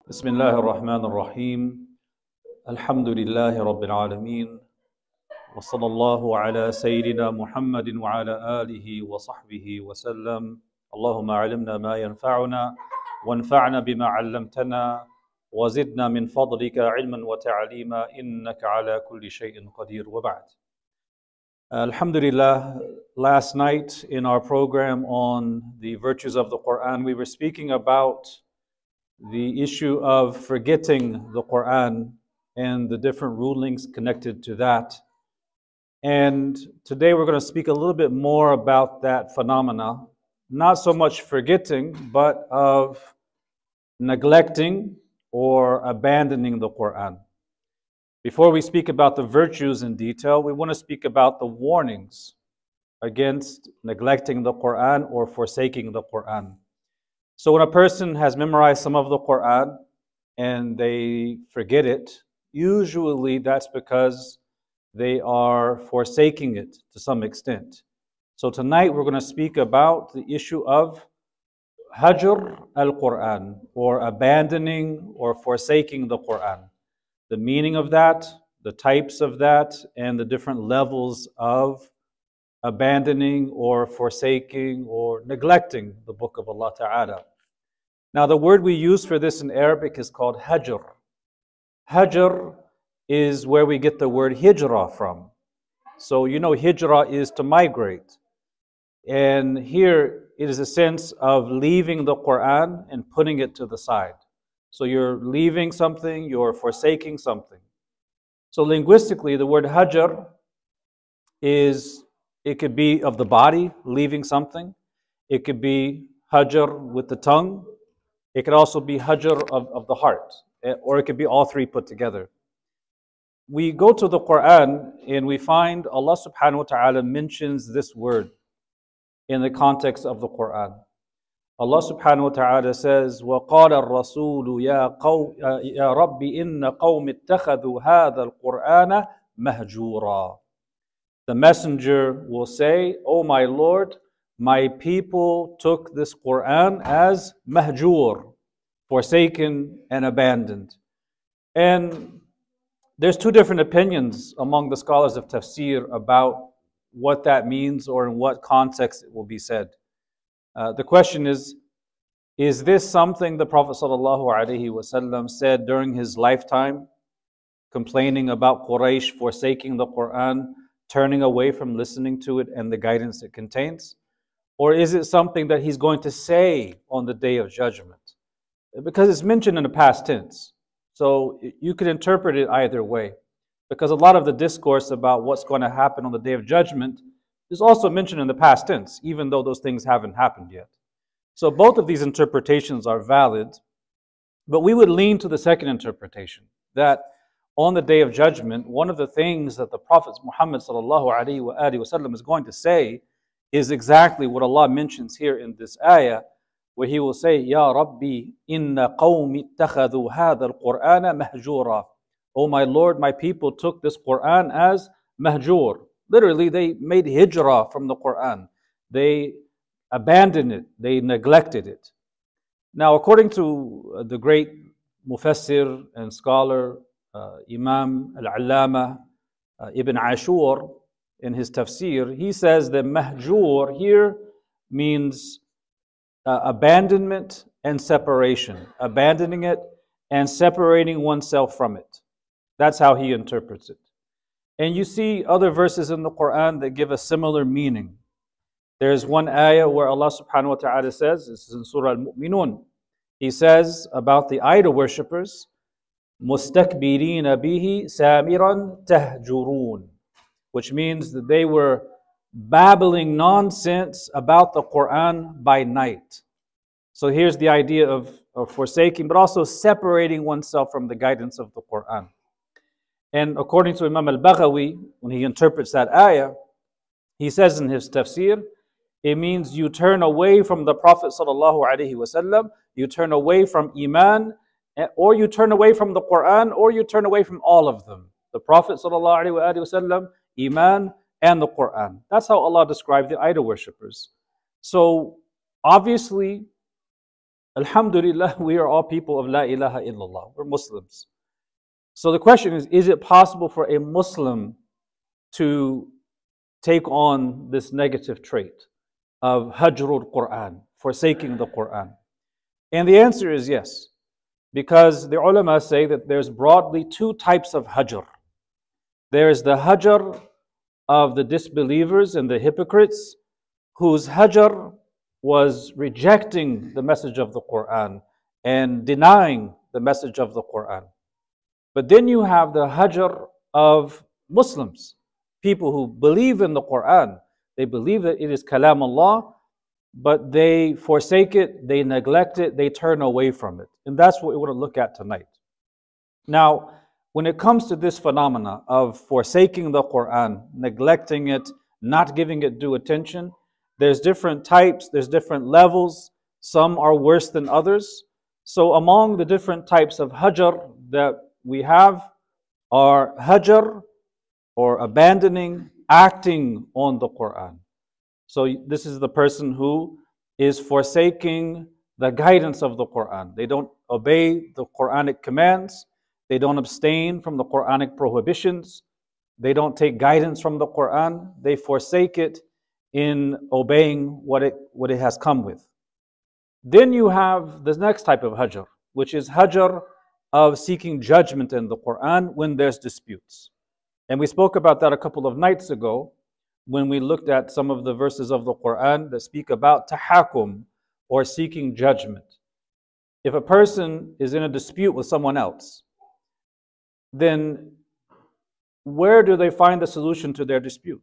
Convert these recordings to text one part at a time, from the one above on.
بسم الله الرحمن الرحيم الحمد لله رب العالمين وصلى الله على سيدنا محمد وعلى آله وصحبه وسلم اللهم علمنا ما ينفعنا وانفعنا بما علمتنا وزدنا من فضلك علما وتعليما إنك على كل شيء قدير وبعد. Alhamdulillah, last night in our program on the virtues of the Quran, we were speaking about the issue of forgetting the Quran and the different rulings connected to that. And today we're going to speak a little bit more about that phenomena, not so much forgetting, but of neglecting or abandoning the Quran. Before we speak about the virtues in detail, we want to speak about the warnings against neglecting the Quran or forsaking the Quran. So when a person has memorized some of the Quran and they forget it, usually that's because they are forsaking it to some extent. So tonight we're going to speak about the issue of Hajr al-Quran, or abandoning or forsaking the Quran. The meaning of that, the types of that, and the different levels of abandoning or forsaking or neglecting the book of Allah Ta'ala. Now the word we use for this in Arabic is called hajr. Hajr is where we get the word hijrah from. So you know hijrah is to migrate. And here it is a sense of leaving the Quran and putting it to the side. So you're leaving something, you're forsaking something. So linguistically, the word hajr it could be of the body, leaving something. It could be hajr with the tongue. It could also be hajr of the heart, or it could be all three put together. We go to the Quran and we find Allah subhanahu wa ta'ala mentions this word in the context of the Quran. Allah subhanahu wa ta'ala says, وَقَالَ الرَّسُولُ يَا رَبِّ إِنَّ قَوْمِ اتَّخَذُوا هَذَا الْقُرْآنَ مَهْجُورًا. The messenger will say, "O my Lord, my people took this Quran as mahjur, forsaken and abandoned." And there's two different opinions among the scholars of tafsir about what that means or in what context it will be said. The question is this something the Prophet ﷺ said during his lifetime, complaining about Quraysh forsaking the Quran, turning away from listening to it and the guidance it contains? Or is it something that he's going to say on the Day of Judgment? Because it's mentioned in the past tense. So you could interpret it either way. Because a lot of the discourse about what's going to happen on the Day of Judgment is also mentioned in the past tense, even though those things haven't happened yet. So both of these interpretations are valid, but we would lean to the second interpretation, that on the Day of Judgment, one of the things that the Prophet Muhammad ﷺ is going to say is exactly what Allah mentions here in this ayah, where He will say, "Ya Rabbi, inna qawmi ittakhadhu hadha al-Qur'ana mahjura." Oh my Lord, my people took this Quran as mahjur. Literally, they made hijrah from the Quran. They abandoned it. They neglected it. Now, according to the great mufassir and scholar, Imam al-Allama Ibn Ashur, in his tafsir, he says that mahjur here means abandonment and separation. Abandoning it and separating oneself from it. That's how he interprets it. And you see other verses in the Quran that give a similar meaning. There's one ayah where Allah subhanahu wa ta'ala says, this is in Surah Al-Mu'minun, He says about the idol worshippers, مُسْتَكْبِرِينَ بِهِ سَامِرًا تَهْجُرُونَ, which means that they were babbling nonsense about the Quran by night. So here's the idea of forsaking, but also separating oneself from the guidance of the Quran. And according to Imam al-Baghawi, when he interprets that ayah, he says in his tafsir, it means you turn away from the Prophet ﷺ, you turn away from Iman, or you turn away from the Quran, or you turn away from all of them. The Prophet ﷺ, Iman, and the Quran. That's how Allah described the idol worshippers. So obviously, Alhamdulillah, we are all people of La ilaha illallah. We're Muslims. So the question is it possible for a Muslim to take on this negative trait of hajrul Quran, forsaking the Quran? And the answer is yes, because the ulama say that there's broadly two types of hajr. There is the hajr of the disbelievers and the hypocrites, whose hajr was rejecting the message of the Quran and denying the message of the Quran. But then you have the hajr of Muslims, people who believe in the Quran. They believe that it is kalam Allah, but they forsake it, they neglect it, they turn away from it. And that's what we want to look at tonight. Now, when it comes to this phenomena of forsaking the Quran, neglecting it, not giving it due attention, there's different types, there's different levels. Some are worse than others. So among the different types of hajr that we have are hajr, or abandoning, acting on the Quran. So this is the person who is forsaking the guidance of the Quran. They don't obey the Quranic commands. They don't abstain from the Quranic prohibitions. They don't take guidance from the Quran. They forsake it in obeying what it has come with. Then you have the next type of hajr, which is hajr of seeking judgment in the Quran when there's disputes. And we spoke about that a couple of nights ago when we looked at some of the verses of the Quran that speak about tahakum, or seeking judgment. If a person is in a dispute with someone else, then where do they find the solution to their dispute?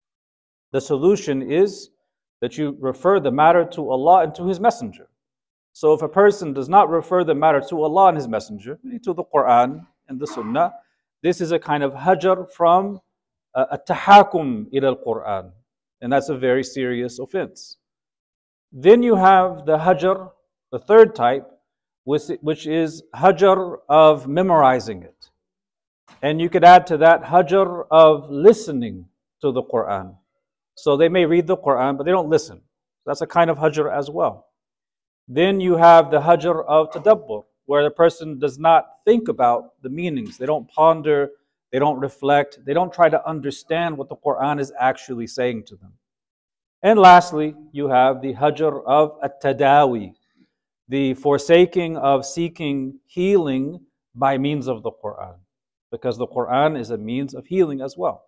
The solution is that you refer the matter to Allah and to His Messenger. So if a person does not refer the matter to Allah and His Messenger, to the Quran and the Sunnah, this is a kind of hajr from a tahakum ila al-Quran. And that's a very serious offense. Then you have the hajr, the third type, which is hajr of memorizing it. And you could add to that hajr of listening to the Quran. So they may read the Quran, but they don't listen. That's a kind of hajr as well. Then you have the hajr of tadabbur, where the person does not think about the meanings. They don't ponder, they don't reflect, they don't try to understand what the Quran is actually saying to them. And lastly, you have the hajr of at-tadawi, the forsaking of seeking healing by means of the Quran, because the Quran is a means of healing as well.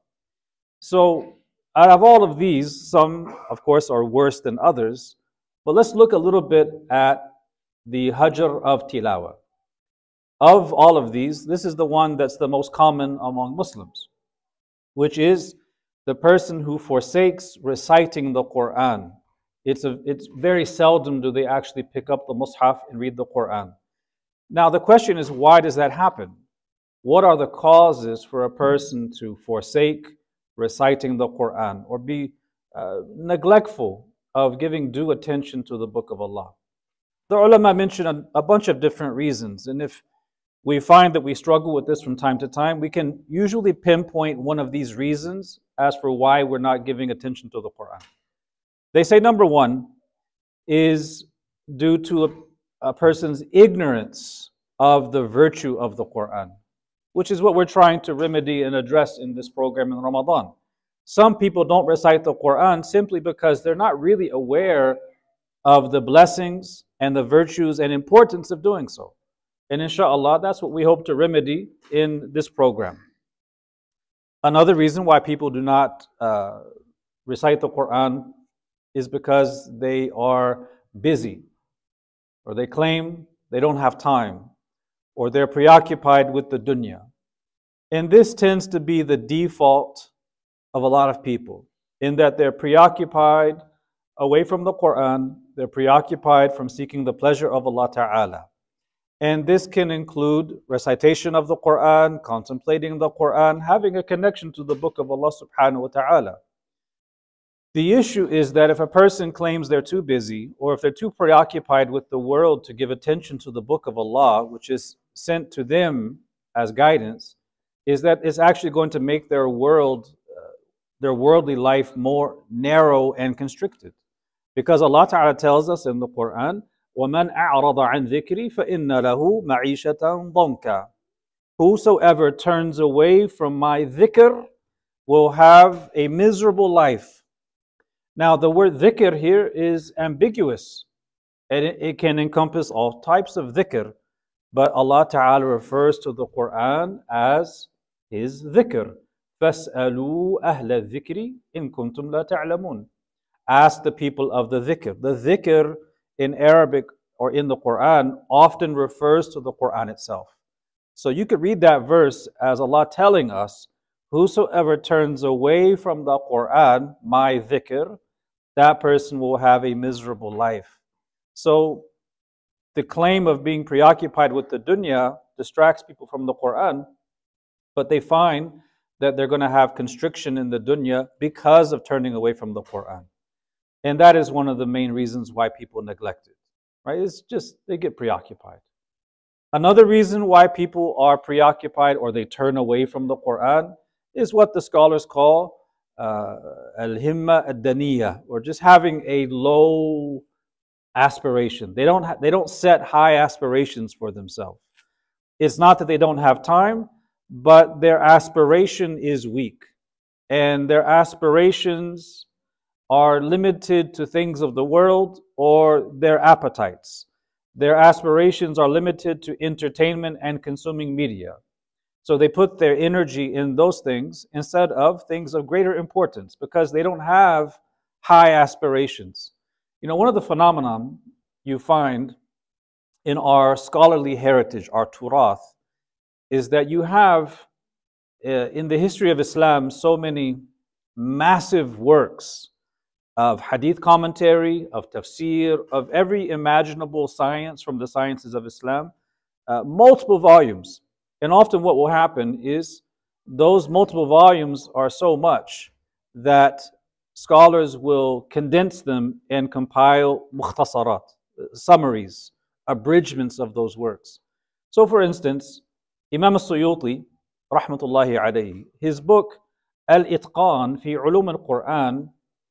So out of all of these, some of course are worse than others, but let's look a little bit at the hajr of tilawa. Of all of these, this is the one that's the most common among Muslims, which is the person who forsakes reciting the Quran. It's very seldom do they actually pick up the mushaf and read the Quran. Now the question is, why does that happen? What are the causes for a person to forsake reciting the Quran or be neglectful of giving due attention to the Book of Allah? The ulama mention a bunch of different reasons, and if we find that we struggle with this from time to time, we can usually pinpoint one of these reasons as for why we're not giving attention to the Quran. They say number one is due to a person's ignorance of the virtue of the Quran, which is what we're trying to remedy and address in this program in Ramadan. Some people don't recite the Quran simply because they're not really aware of the blessings and the virtues and importance of doing so. And inshallah, that's what we hope to remedy in this program. Another reason why people do not recite the Quran is because they are busy, or they claim they don't have time, or they're preoccupied with the dunya. And this tends to be the default of a lot of people, in that they're preoccupied away from the Quran, they're preoccupied from seeking the pleasure of Allah Ta'ala. And this can include recitation of the Quran, contemplating the Quran, having a connection to the Book of Allah Subhanahu wa Ta'ala. The issue is that if a person claims they're too busy, or if they're too preoccupied with the world to give attention to the Book of Allah, which is sent to them as guidance, is that it's actually going to make their worldly life more narrow and constricted. Because Allah Ta'ala tells us in the Quran, وَمَنْ أَعْرَضَ عَنْ ذِكْرِي فَإِنَّ لَهُ مَعِيشَةً ضَنْكًا. Whosoever turns away from my dhikr will have a miserable life. Now, the word dhikr here is ambiguous, and it can encompass all types of dhikr, but Allah Ta'ala refers to the Quran as His dhikr. فَاسْأَلُوا أَهْلَ الذِّكْرِ إِن كُنْتُمْ لَا تَعْلَمُونَ. Ask the people of the dhikr. The dhikr in Arabic or in the Quran often refers to the Quran itself. So you could read that verse as Allah telling us, whosoever turns away from the Quran, my dhikr, that person will have a miserable life. So the claim of being preoccupied with the dunya distracts people from the Quran, but they find that they're going to have constriction in the dunya because of turning away from the Quran. And that is one of the main reasons why people neglect it, right? It's just they get preoccupied. Another reason why people are preoccupied or they turn away from the Quran is what the scholars call al-himma ad-daniyya, or just having a low aspiration. They don't set high aspirations for themselves. It's not that they don't have time, but their aspiration is weak. And their aspirations are limited to things of the world or their appetites. Their aspirations are limited to entertainment and consuming media. So they put their energy in those things instead of things of greater importance because they don't have high aspirations. You know, one of the phenomenon you find in our scholarly heritage, our turath, is that you have in the history of Islam so many massive works of hadith commentary, of tafsir, of every imaginable science from the sciences of Islam, multiple volumes. And often what will happen is those multiple volumes are so much that scholars will condense them and compile mukhtasarat, summaries, abridgments of those works. So for instance, Imam al-Suyuti, rahmatullahi alayhi, his book Al-Itqan fi Ulum al-Quran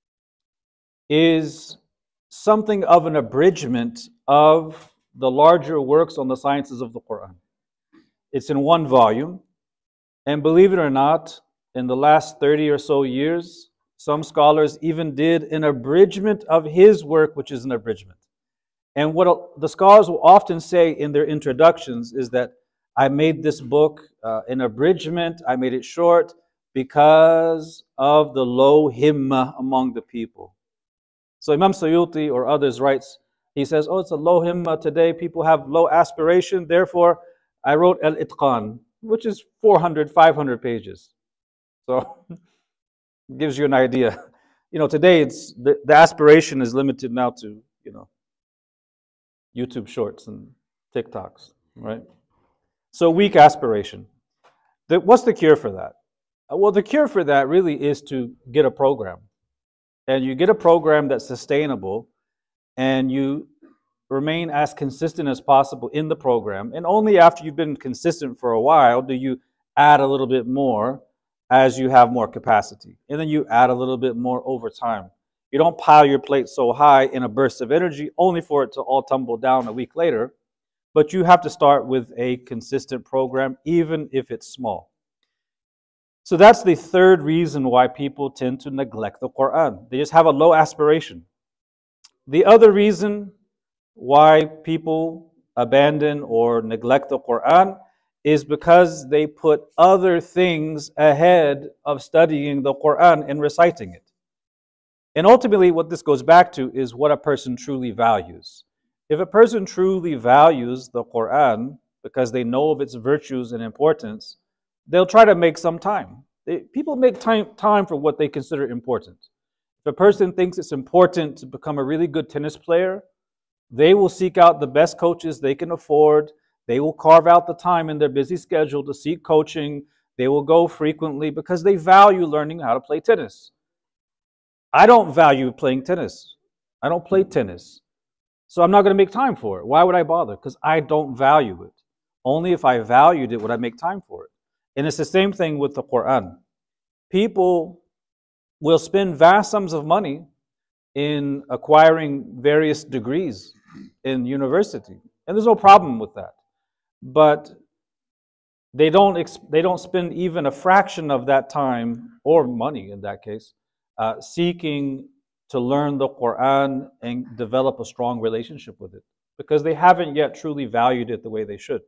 is something of an abridgment of the larger works on the sciences of the Quran. It's in one volume, and believe it or not, in the last 30 or so years, some scholars even did an abridgment of his work, which is an abridgment. And what the scholars will often say in their introductions is that I made this book an abridgment, I made it short because of the low himma among the people. So Imam Suyuti or others writes, he says, oh, it's a low himma today, people have low aspiration, therefore I wrote Al-Itqan, which is 400, 500 pages. So it gives you an idea. You know, today it's the aspiration is limited now to, you know, YouTube shorts and TikToks, right? So weak aspiration. What's the cure for that? Well, the cure for that really is to get a program. And you get a program that's sustainable and you remain as consistent as possible in the program. And only after you've been consistent for a while do you add a little bit more as you have more capacity. And then you add a little bit more over time. You don't pile your plate so high in a burst of energy only for it to all tumble down a week later. But you have to start with a consistent program, even if it's small. So that's the third reason why people tend to neglect the Quran. They just have a low aspiration. The other reason why people abandon or neglect the Quran is because they put other things ahead of studying the Quran and reciting it. And ultimately what this goes back to is what a person truly values. If a person truly values the Quran because they know of its virtues and importance, they'll try to make some time. People make time for what they consider important. If a person thinks it's important to become a really good tennis player, they will seek out the best coaches they can afford. They will carve out the time in their busy schedule to seek coaching. They will go frequently because they value learning how to play tennis. I don't value playing tennis. I don't play tennis. So I'm not going to make time for it. Why would I bother? Because I don't value it. Only if I valued it would I make time for it. And it's the same thing with the Quran. People will spend vast sums of money in acquiring various degrees in university, and there's no problem with that. But they don't spend even a fraction of that time or money in that case seeking to learn the Quran and develop a strong relationship with it because they haven't yet truly valued it the way they should.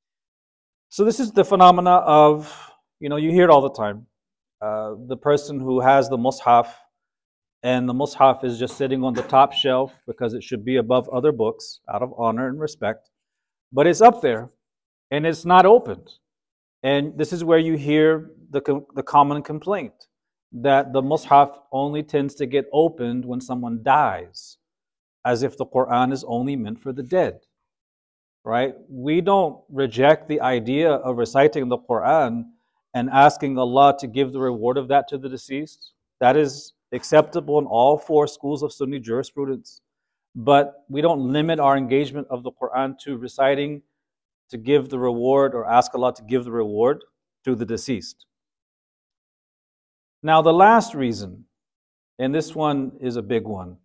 So this is the phenomena of, you hear it all the time. The person who has the mushaf and the mushaf is just sitting on the top shelf because it should be above other books out of honor and respect, but it's up there and it's not opened. And this is where you hear the common complaint that the mushaf only tends to get opened when someone dies, as if the Quran is only meant for the dead, right? We don't reject the idea of reciting the Quran and asking Allah to give the reward of that to the deceased. That is acceptable in all four schools of Sunni jurisprudence. But we don't limit our engagement of the Quran to reciting to give the reward or ask Allah to give the reward to the deceased. Now, the last reason, and this one is a big one,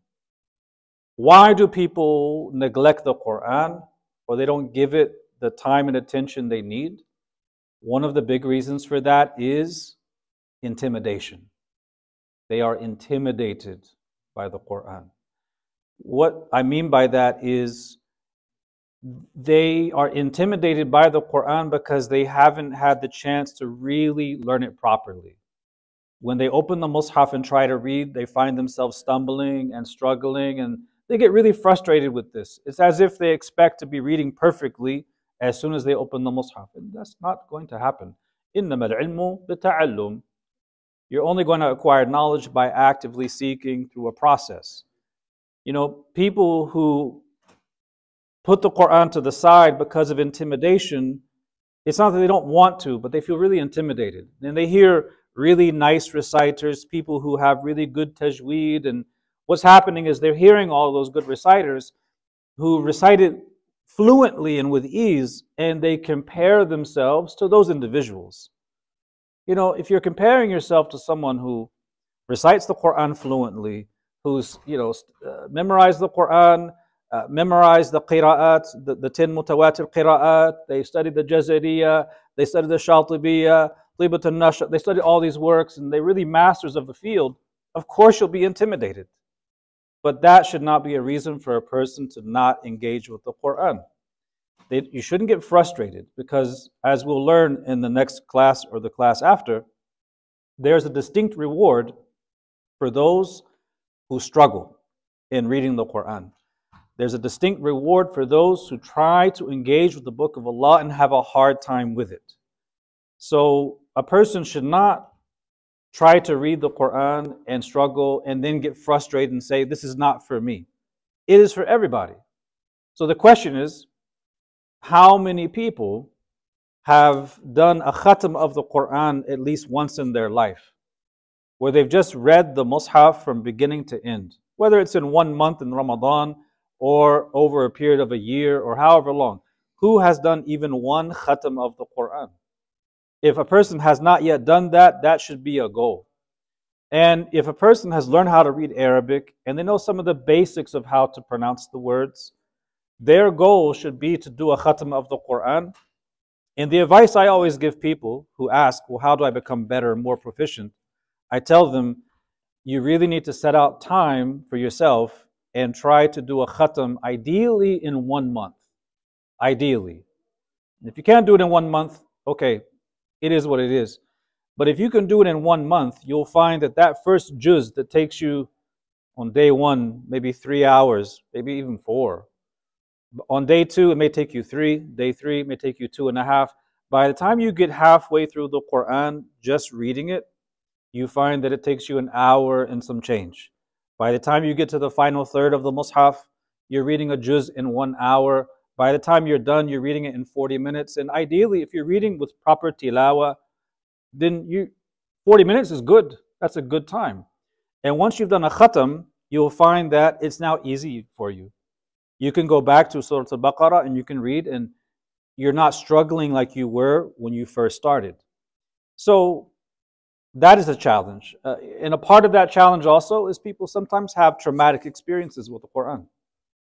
why do people neglect the Quran or they don't give it the time and attention they need? One of the big reasons for that is intimidation. They are intimidated by the Quran. What I mean by that is they are intimidated by the Quran because they haven't had the chance to really learn it properly. When they open the mushaf and try to read, they find themselves stumbling and struggling, and they get really frustrated with this. It's as if they expect to be reading perfectly as soon as they open the mushaf, and that's not going to happen. إِنَّمَا الْعِلْمُ بِالتَّعَلُّمِ. You're only going to acquire knowledge by actively seeking through a process. People who put the Quran to the side because of intimidation, it's not that they don't want to, but they feel really intimidated. And they hear really nice reciters, people who have really good tajweed, and what's happening is they're hearing all those good reciters who recite it fluently and with ease, and they compare themselves to those individuals. If you're comparing yourself to someone who recites the Quran fluently, who's memorized the Quran, memorized the qira'at, the 10 mutawatir qira'at, they studied the Jazariyah, they studied the Shatibiyah, Libat al-Nashr, they studied all these works, and they're really masters of the field. Of course you'll be intimidated. But that should not be a reason for a person to not engage with the Quran. You shouldn't get frustrated because, as we'll learn in the next class or the class after, there's a distinct reward for those who struggle in reading the Quran. There's a distinct reward for those who try to engage with the Book of Allah and have a hard time with it. So a person should not try to read the Quran and struggle and then get frustrated and say, this is not for me. It is for everybody. So the question is, how many people have done a khatam of the Quran at least once in their life, where they've just read the mushaf from beginning to end, whether it's in 1 month in Ramadan or over a period of a year or however long? Who has done even one khatam of the Quran? If a person has not yet done that, that should be a goal. And if a person has learned how to read Arabic and they know some of the basics of how to pronounce the words, their goal should be to do a khatam of the Quran. And the advice I always give people who ask, well, how do I become better and more proficient? I tell them, you really need to set out time for yourself and try to do a khatam, ideally in 1 month. Ideally. If you can't do it in 1 month, okay, it is what it is. But if you can do it in 1 month, you'll find that that first juz that takes you on day 1, maybe 3 hours, maybe even 4. On day 2, it may take you 3. Day 3, it may take you 2.5. By the time you get halfway through the Quran, just reading it, you find that it takes you an hour and some change. By the time you get to the final third of the mushaf, you're reading a juz in 1 hour. By the time you're done, you're reading it in 40 minutes. And ideally, if you're reading with proper tilawa, then 40 minutes is good. That's a good time. And once you've done a khatam, you'll find that it's now easy for you. You can go back to Surah Al-Baqarah and you can read, and you're not struggling like you were when you first started. So that is a challenge. And a part of that challenge also is people sometimes have traumatic experiences with the Quran.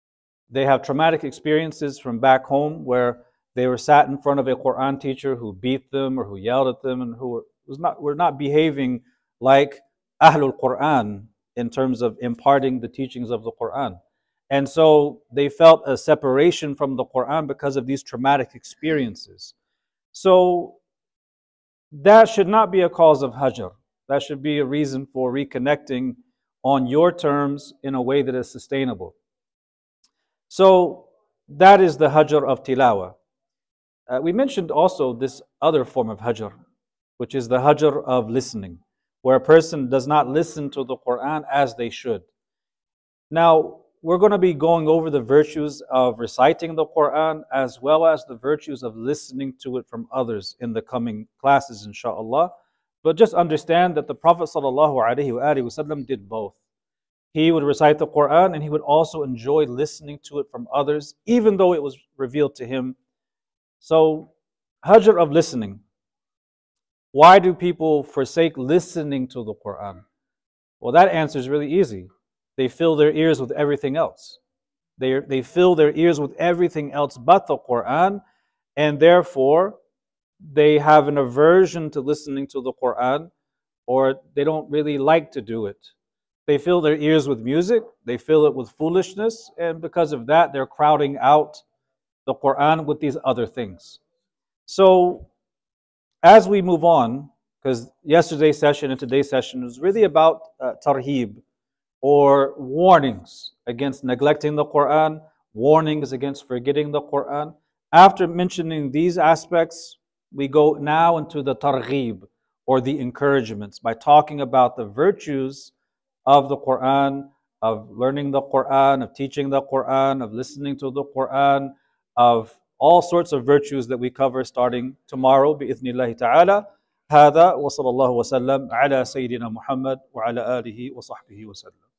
They have traumatic experiences from back home where they were sat in front of a Quran teacher who beat them or who yelled at them and who were not behaving like Ahlul Quran in terms of imparting the teachings of the Quran. And so they felt a separation from the Quran because of these traumatic experiences. So that should not be a cause of hajr. That should be a reason for reconnecting on your terms in a way that is sustainable. So that is the hajr of tilawa. We mentioned also this other form of hajr, which is the hajr of listening, where a person does not listen to the Quran as they should. Now, we're going to be going over the virtues of reciting the Quran as well as the virtues of listening to it from others in the coming classes, inshallah. But just understand that the Prophet ﷺ did both. He would recite the Quran and he would also enjoy listening to it from others, even though it was revealed to him. So, hajr of listening. Why do people forsake listening to the Quran? Well, that answer is really easy. They fill their ears with everything else. They fill their ears with everything else but the Quran, and therefore they have an aversion to listening to the Quran, or they don't really like to do it. They fill their ears with music, they fill it with foolishness, and because of that, they're crowding out the Quran with these other things. So, as we move on, because yesterday's session and today's session was really about tarheeb, or warnings against neglecting the Quran, warnings against forgetting the Quran. After mentioning these aspects, we go now into the targhib, or the encouragements, by talking about the virtues of the Quran, of learning the Quran, of teaching the Quran, of listening to the Quran, of all sorts of virtues that we cover starting tomorrow, bi'ithnillahi ta'ala. هذا وصلى الله وسلم على سيدنا محمد وعلى آله وصحبه وسلم.